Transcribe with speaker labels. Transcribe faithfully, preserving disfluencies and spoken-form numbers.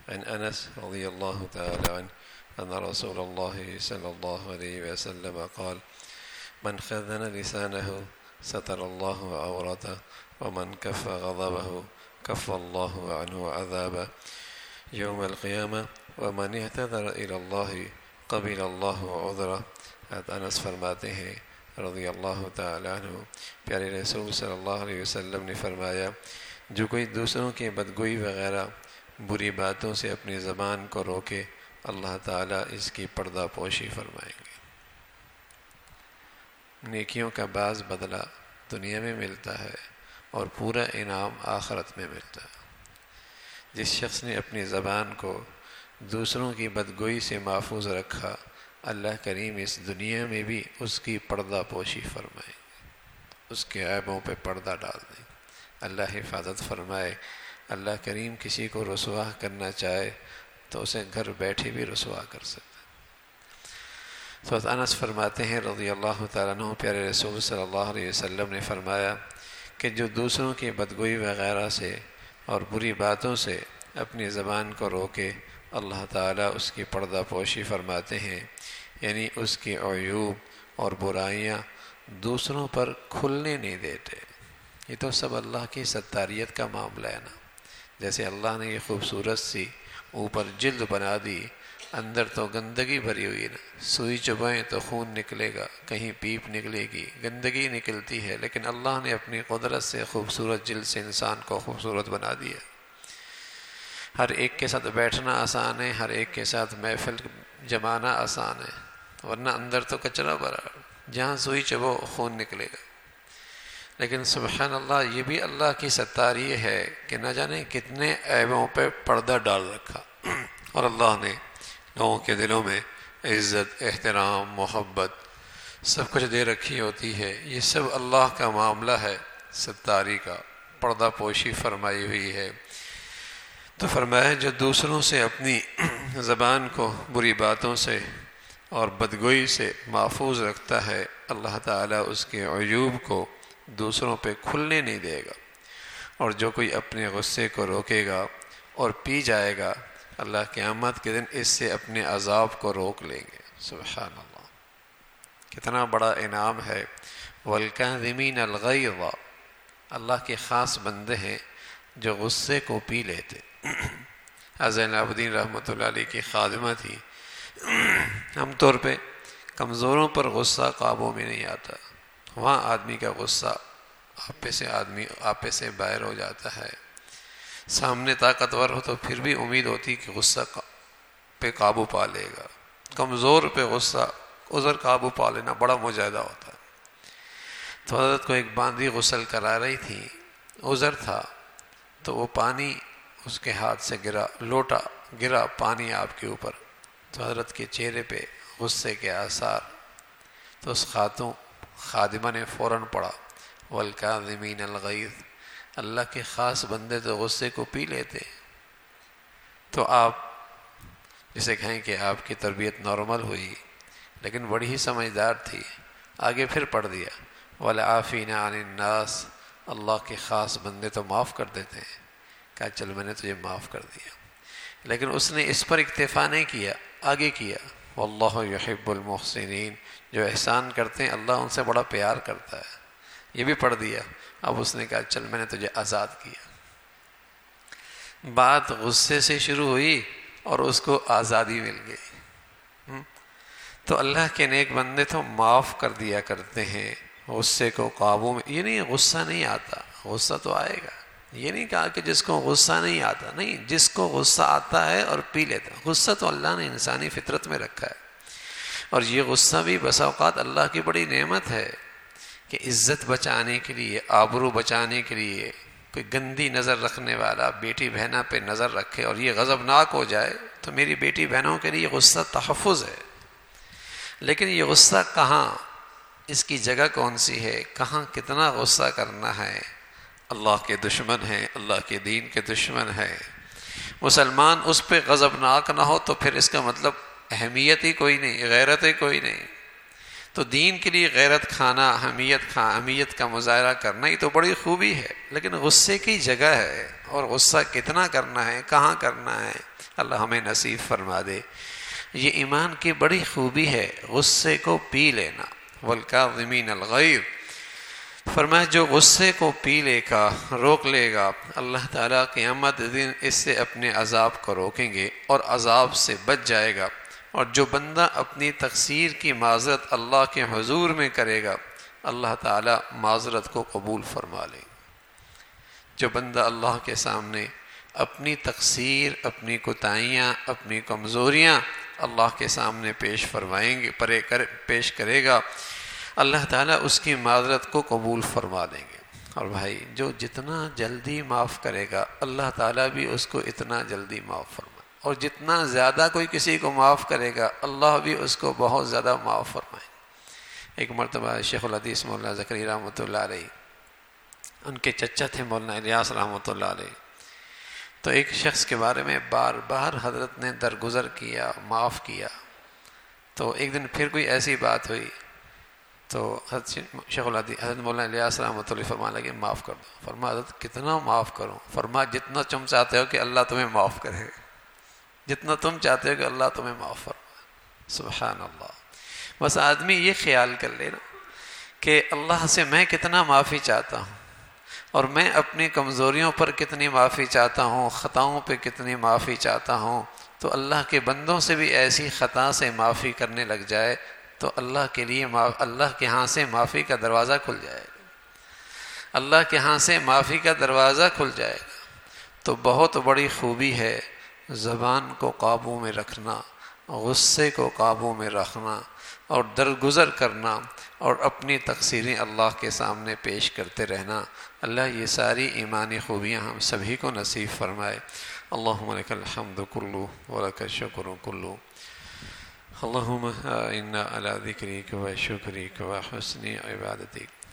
Speaker 1: عن أنس رضي الله تعالى عنه أن رسول الله صلى الله عليه وسلم قال من خذن لسانه ستر الله عورته ومن كف غضبه كف الله عنه عذابه يوم القيامة ومن اعتذر إلى الله قبل الله عذره. انس فرماتے ہیں رضی اللہ تعالیٰ عنہ، پیارے رسول صلی اللہ علیہ وسلم نے فرمایا جو کوئی دوسروں کی بدگوئی وغیرہ بری باتوں سے اپنی زبان کو روکے اللہ تعالیٰ اس کی پردہ پوشی فرمائیں گے۔ نیکیوں کا بعض بدلہ دنیا میں ملتا ہے اور پورا انعام آخرت میں ملتا ہے۔ جس شخص نے اپنی زبان کو دوسروں کی بدگوئی سے محفوظ رکھا اللہ کریم اس دنیا میں بھی اس کی پردہ پوشی فرمائے، اس کے عیبوں پہ پردہ ڈال دیں، اللہ حفاظت فرمائے۔ اللہ کریم کسی کو رسوا کرنا چاہے تو اسے گھر بیٹھے بھی رسوا کر سکتا ہے۔ تو انس فرماتے ہیں رضی اللہ تعالیٰ عنہ، پیارے رسول صلی اللہ علیہ وسلم نے فرمایا کہ جو دوسروں کی بدگوئی وغیرہ سے اور بری باتوں سے اپنی زبان کو روکے اللہ تعالیٰ اس کی پردہ پوشی فرماتے ہیں، یعنی اس کی عیوب اور برائیاں دوسروں پر کھلنے نہیں دیتے۔ یہ تو سب اللہ کی ستاریت کا معاملہ ہے نا، جیسے اللہ نے یہ خوبصورت سی اوپر جلد بنا دی، اندر تو گندگی بھری ہوئی نا، سوئی چبھائیں تو خون نکلے گا، کہیں پیپ نکلے گی، گندگی نکلتی ہے، لیکن اللہ نے اپنی قدرت سے خوبصورت جلد سے انسان کو خوبصورت بنا دیا۔ ہر ایک کے ساتھ بیٹھنا آسان ہے، ہر ایک کے ساتھ محفل جمانا آسان ہے، ورنہ اندر تو کچرا بھرا، جہاں سوئی چبو خون نکلے گا۔ لیکن سبحان اللہ، یہ بھی اللہ کی ستاری ہے کہ نہ جانے کتنے عیبوں پہ پردہ ڈال رکھا، اور اللہ نے لوگوں کے دلوں میں عزت، احترام، محبت سب کچھ دے رکھی ہوتی ہے۔ یہ سب اللہ کا معاملہ ہے، ستاری کا، پردہ پوشی فرمائی ہوئی ہے۔ تو فرمایا جو دوسروں سے اپنی زبان کو بری باتوں سے اور بدگوئی سے محفوظ رکھتا ہے اللہ تعالیٰ اس کے عیوب کو دوسروں پہ کھلنے نہیں دے گا، اور جو کوئی اپنے غصے کو روکے گا اور پی جائے گا اللہ قیامت کے دن اس سے اپنے عذاب کو روک لیں گے۔ سبحان اللہ، کتنا بڑا انعام ہے۔ وَالْكَاظِمِينَ الْغَيْظَ، اللہ کے خاص بندے ہیں جو غصے کو پی لیتے۔ زین العابدین رحمۃ اللہ علیہ کی خادمہ تھی، عام طور پہ کمزوروں پر غصہ قابو میں نہیں آتا، وہاں آدمی کا غصہ آپے سے آدمی آپے سے باہر ہو جاتا ہے۔ سامنے طاقتور ہو تو پھر بھی امید ہوتی کہ غصہ پہ قابو پا لے گا، کمزور پہ غصہ عذر قابو پا لینا بڑا مجاہدہ ہوتا ہے۔ تو حضرت کو ایک باندھی غسل کرا رہی تھی، عذر تھا، تو وہ پانی اس کے ہاتھ سے گرا، لوٹا گرا پانی آپ کے اوپر، تو حضرت کے چہرے پہ غصے کے آثار۔ تو اس خاتون خادمہ نے فوراً پڑھا وَالْكَاظِمِينَ الْغَيْظَ، اللہ کے خاص بندے تو غصے کو پی لیتے۔ تو آپ جسے کہیں کہ آپ کی تربیت نارمل ہوئی، لیکن بڑی ہی سمجھدار تھی، آگے پھر پڑھ دیا وَالْعَافِينَ عَنِ النَّاسِ، اللہ کے خاص بندے تو معاف کر دیتے ہیں۔ کہا چل میں نے تجھے معاف کر دیا، لیکن اس نے اس پر اکتفا نہیں کیا، آگے کیا وَاللَّهُ يُحِبُّ الْمُحْسِنِينَ، جو احسان کرتے ہیں اللہ ان سے بڑا پیار کرتا ہے، یہ بھی پڑھ دیا۔ اب اس نے کہا چل میں نے تجھے آزاد کیا۔ بات غصے سے شروع ہوئی اور اس کو آزادی مل گئی۔ تو اللہ کے نیک بندے تو معاف کر دیا کرتے ہیں، غصے کو قابو میں، یہ نہیں غصہ نہیں آتا، غصہ تو آئے گا، یہ نہیں کہا کہ جس کو غصہ نہیں آتا، نہیں، جس کو غصہ آتا ہے اور پی لیتا ہے۔ غصہ تو اللہ نے انسانی فطرت میں رکھا ہے، اور یہ غصہ بھی بسا اوقات اللہ کی بڑی نعمت ہے کہ عزت بچانے کے لیے، آبرو بچانے کے لیے کوئی گندی نظر رکھنے والا بیٹی بہنوں پہ نظر رکھے اور یہ غضبناک ہو جائے تو میری بیٹی بہنوں کے لیے غصہ تحفظ ہے۔ لیکن یہ غصہ کہاں، اس کی جگہ کون سی ہے، کہاں کتنا غصہ کرنا ہے؟ اللہ کے دشمن ہیں، اللہ کے دین کے دشمن ہیں، مسلمان اس پہ غضبناک نہ ہو تو پھر اس کا مطلب اہمیت ہی کوئی نہیں، غیرت ہی کوئی نہیں۔ تو دین کے لیے غیرت کھانا، حمیت کھا حمیت کا مظاہرہ کرنا یہ تو بڑی خوبی ہے، لیکن غصے کی جگہ ہے، اور غصہ کتنا کرنا ہے، کہاں کرنا ہے، اللہ ہمیں نصیب فرما دے۔ یہ ایمان کی بڑی خوبی ہے، غصے کو پی لینا۔ والکاظمین الغیظ، فرمایا جو غصے کو پی لے گا، روک لے گا، اللہ تعالیٰ قیامت دن اس سے اپنے عذاب کو روکیں گے اور عذاب سے بچ جائے گا۔ اور جو بندہ اپنی تقصیر کی معذرت اللہ کے حضور میں کرے گا، اللہ تعالیٰ معذرت کو قبول فرما لے گا۔ جو بندہ اللہ کے سامنے اپنی تقصیر، اپنی کوتاہیاں، اپنی کمزوریاں اللہ کے سامنے پیش فرمائیں گے، پرے کر پیش کرے گا، اللہ تعالیٰ اس کی معذرت کو قبول فرما لیں گے۔ اور بھائی جو جتنا جلدی معاف کرے گا، اللہ تعالیٰ بھی اس کو اتنا جلدی معاف فرمائے، اور جتنا زیادہ کوئی کسی کو معاف کرے گا، اللہ بھی اس کو بہت زیادہ معاف فرمائے۔ ایک مرتبہ شیخ الحدیث مولانا زکریا رحمۃ اللہ علیہ، ان کے چچا تھے مولانا الیاس رحمۃ اللہ علیہ، تو ایک شخص کے بارے میں بار بار حضرت نے درگزر کیا، معاف کیا۔ تو ایک دن پھر کوئی ایسی بات ہوئی تو حضرت شیخ الحدیث حضرت مولانا الیاس رحمۃ اللہ فرمانے لگے معاف کر دو۔ فرما حضرت کتنا معاف کروں؟ فرما جتنا تم چاہتے ہو کہ اللہ تمہیں معاف کرے، جتنا تم چاہتے ہو کہ اللہ تمہیں معاف فرمائے۔ سبحان اللہ۔ بس آدمی یہ خیال کر لے نا کہ اللہ سے میں کتنا معافی چاہتا ہوں، اور میں اپنی کمزوریوں پر کتنی معافی چاہتا ہوں، خطاؤں پہ کتنی معافی چاہتا ہوں، تو اللہ کے بندوں سے بھی ایسی خطا سے معافی کرنے لگ جائے تو اللہ کے لیے اللہ کے ہاں سے معافی کا دروازہ کھل جائے گا، اللہ کے ہاں سے معافی کا دروازہ کھل جائے گا۔ تو بہت بڑی خوبی ہے زبان کو قابو میں رکھنا، غصے کو قابو میں رکھنا، اور درگزر کرنا، اور اپنی تقصیریں اللہ کے سامنے پیش کرتے رہنا۔ اللہ یہ ساری ایمانی خوبیاں ہم سبھی کو نصیب فرمائے۔ اللہم لک الحمد کلو ولک الشکر کلو، اللہم انا علی ذکرک و شکرک و حسن عبادتک۔